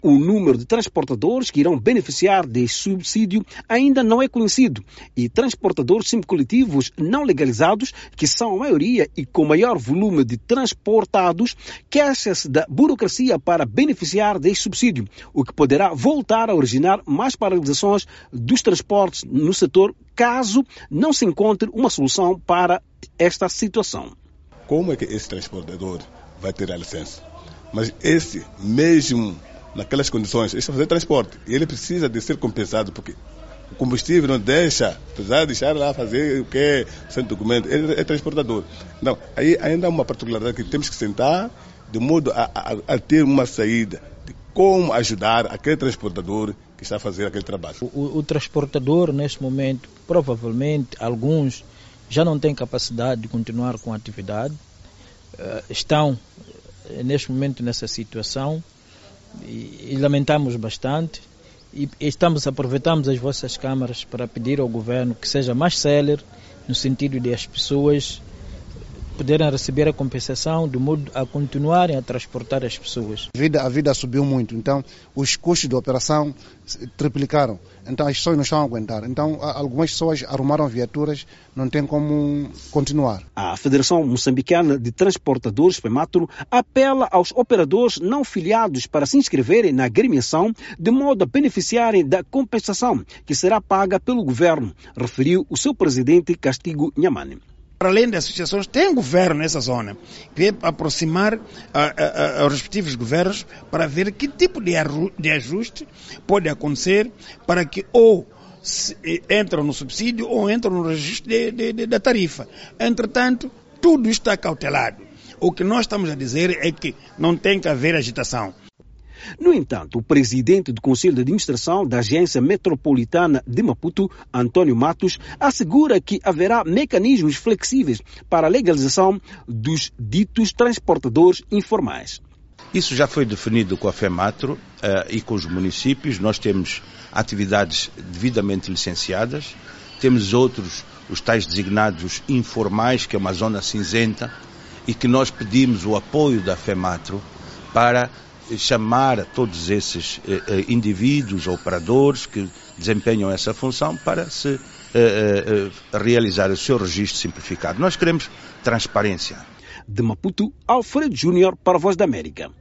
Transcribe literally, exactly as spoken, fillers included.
O número de transportadores que irão beneficiar deste subsídio ainda não é conhecido e transportadores semicoletivos não legalizados, que são a maioria e com maior volume de transportados, queixam-se da burocracia para beneficiar deste subsídio, o que poderá voltar a originar mais paralisações dos transportes no setor caso não se encontre uma solução para esta situação. Como é que esse transportador vai ter a licença? Mas esse mesmo naquelas condições, ele está fazendo transporte e ele precisa de ser compensado porque o combustível não deixa, apesar de deixar lá fazer o que é sem documento, ele é transportador. Então, aí ainda há uma particularidade que temos que sentar de modo a, a, a ter uma saída de como ajudar aquele transportador que está a fazer aquele trabalho. O, o transportador, neste momento, provavelmente, alguns já não têm capacidade de continuar com a atividade, uh, estão, neste momento, nessa situação. E, e lamentamos bastante e, e estamos aproveitamos as vossas câmaras para pedir ao governo que seja mais célere no sentido de as pessoas poderem receber a compensação de modo a continuarem a transportar as pessoas. A vida, a vida subiu muito, então os custos de operação triplicaram, então as pessoas não estão a aguentar. Então algumas pessoas arrumaram viaturas, não tem como continuar. A Federação Moçambicana de Transportadores, FEMATRO, apela aos operadores não filiados para se inscreverem na agremiação de modo a beneficiarem da compensação que será paga pelo governo, referiu o seu presidente Castigo Nyamane. Para além das associações, tem governo nessa zona, que é aproximar a, a, a, aos respectivos governos para ver que tipo de, arru, de ajuste pode acontecer para que ou se, entram no subsídio ou entram no registro de, de, de, da tarifa. Entretanto, tudo está cautelado. O que nós estamos a dizer é que não tem que haver agitação. No entanto, o presidente do Conselho de Administração da Agência Metropolitana de Maputo, Antônio Matos, assegura que haverá mecanismos flexíveis para a legalização dos ditos transportadores informais. Isso já foi definido com a FEMATRO uh, e com os municípios. Nós temos atividades devidamente licenciadas, temos outros, os tais designados informais, que é uma zona cinzenta, e que nós pedimos o apoio da FEMATRO para chamar todos esses eh, indivíduos, operadores que desempenham essa função para se eh, eh, realizar o seu registro simplificado. Nós queremos transparência. De Maputo, Alfredo Júnior para a Voz da América.